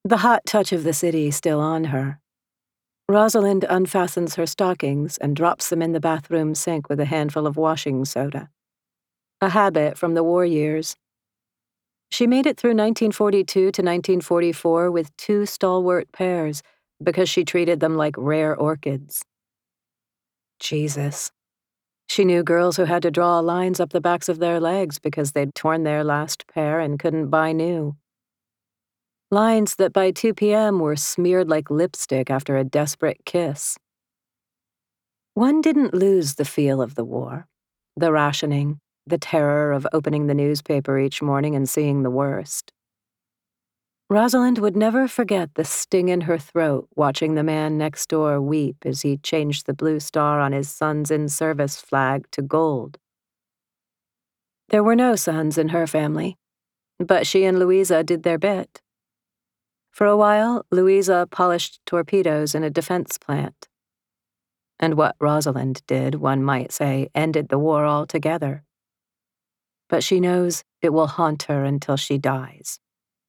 The hot touch of the city still on her. Rosalind unfastens her stockings and drops them in the bathroom sink with a handful of washing soda. A habit from the war years. She made it through 1942 to 1944 with 2 stalwart pairs because she treated them like rare orchids. Jesus. She knew girls who had to draw lines up the backs of their legs because they'd torn their last pair and couldn't buy new. Lines that by 2 p.m. were smeared like lipstick after a desperate kiss. One didn't lose the feel of the war, the rationing, the terror of opening the newspaper each morning and seeing the worst. Rosalind would never forget the sting in her throat watching the man next door weep as he changed the blue star on his son's in-service flag to gold. There were no sons in her family, but she and Louisa did their bit. For a while, Louisa polished torpedoes in a defense plant. And what Rosalind did, one might say, ended the war altogether. But she knows it will haunt her until she dies.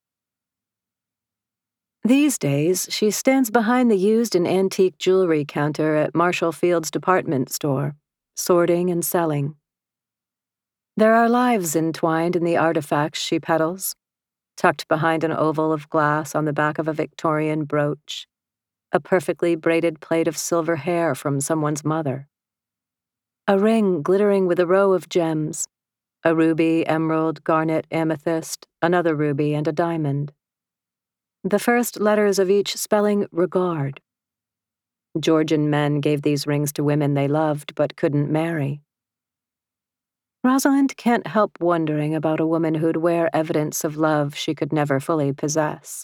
These days, she stands behind the used and antique jewelry counter at Marshall Field's department store, sorting and selling. There are lives entwined in the artifacts she peddles, tucked behind an oval of glass on the back of a Victorian brooch, a perfectly braided plait of silver hair from someone's mother, a ring glittering with a row of gems, a ruby, emerald, garnet, amethyst, another ruby, and a diamond. The first letters of each spelling regard. Georgian men gave these rings to women they loved but couldn't marry. Rosalind can't help wondering about a woman who'd wear evidence of love she could never fully possess.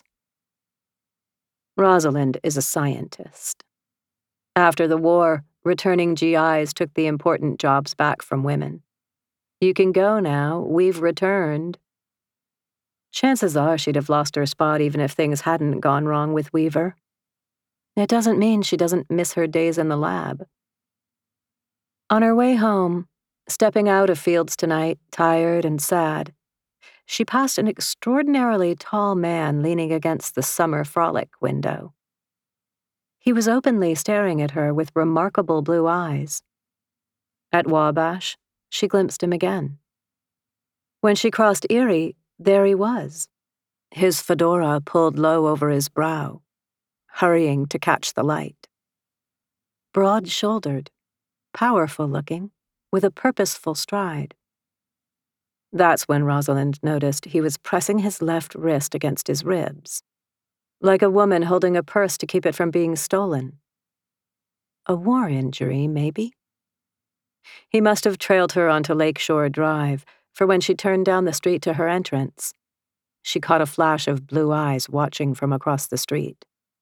Rosalind is a scientist. After the war, returning GIs took the important jobs back from women. You can go now, we've returned. Chances are she'd have lost her spot even if things hadn't gone wrong with Weaver. It doesn't mean she doesn't miss her days in the lab. On her way home, stepping out of Fields tonight, tired and sad, she passed an extraordinarily tall man leaning against the summer frolic window. He was openly staring at her with remarkable blue eyes. At Wabash, she glimpsed him again. When she crossed Erie, there he was, his fedora pulled low over his brow, hurrying to catch the light. Broad-shouldered, powerful-looking, with a purposeful stride. That's when Rosalind noticed he was pressing his left wrist against his ribs, like a woman holding a purse to keep it from being stolen. A war injury, maybe? He must have trailed her onto Lakeshore Drive, for when she turned down the street to her entrance, she caught a flash of blue eyes watching from across the street.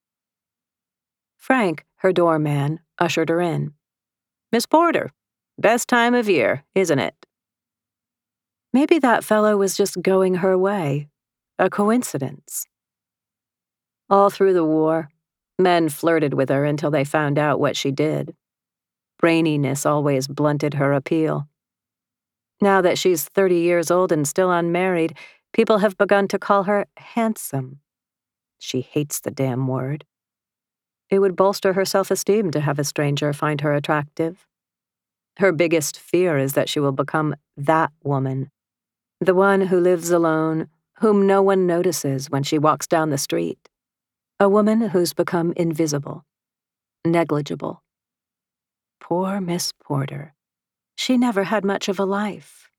Frank, her doorman, ushered her in. "Miss Porter, best time of year, isn't it?" Maybe that fellow was just going her way, a coincidence. All through the war, men flirted with her until they found out what she did. Braininess always blunted her appeal. Now that she's 30 years old and still unmarried, people have begun to call her handsome. She hates the damn word. It would bolster her self-esteem to have a stranger find her attractive. Her biggest fear is that she will become that woman, the one who lives alone, whom no one notices when she walks down the street. A woman who's become invisible, negligible. Poor Miss Porter. She never had much of a life.